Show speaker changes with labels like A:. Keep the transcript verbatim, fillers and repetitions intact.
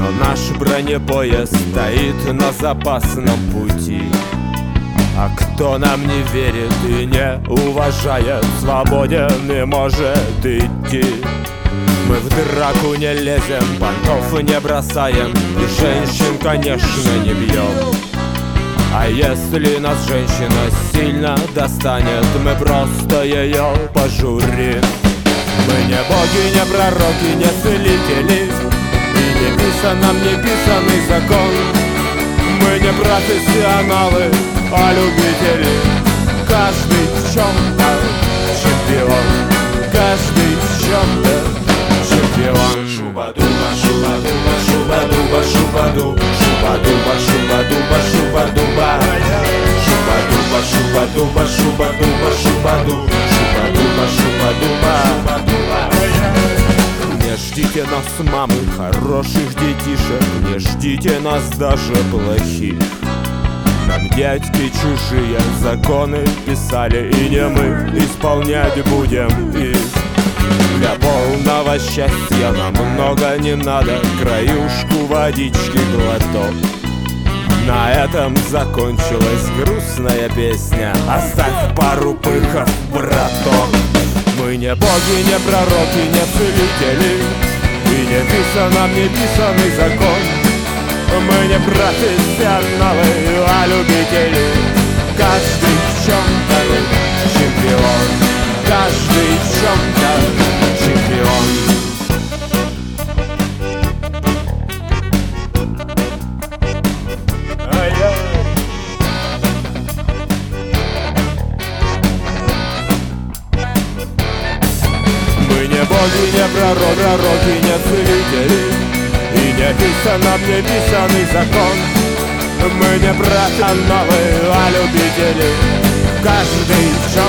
A: Но наш бронепоезд стоит на запасном пути. А кто нам не верит и не уважает, свободен и может идти. Мы в драку не лезем, понтов не бросаем, и женщин, конечно, не бьем. А если нас женщина сильно достанет, мы просто ее пожурим. Мы не боги, не пророки, не целители, и не писан нам не писанный закон. Мы не профессионалы, а любители. Каждый в чем-то чемпион, каждый в чем-то чемпион.
B: Шуба-дуба, шуба-дуба, шуба-дуба, шуба-ду, шуба-дуба, шуба-дуба, шуба-дуба, шуба-дуба, шуба-дуба, шуба-дуба, шуба-ду, шуба-дуба, шуба-дуба, шуба-дуба.
A: Не ждите нас, мамы, хороших детишек, не ждите нас даже плохих. Нам дядьки чужие законы писали, и не мы исполнять будем их. Для полного счастья нам много не надо, краюшку водички глоток. На этом закончилась грустная песня, оставь пару пыхов, браток. Мы не боги, не пророки, не целители, и не писан нам не писанный закон. Мы не профессионалы, а любители. Каждый в чем-то чемпион, каждый в чем-то чемпион. Мы не боги, не пророки, пророки, не целители, и не писан нам не писанный закон. Мы не профессионалы, а любители. Каждый в чем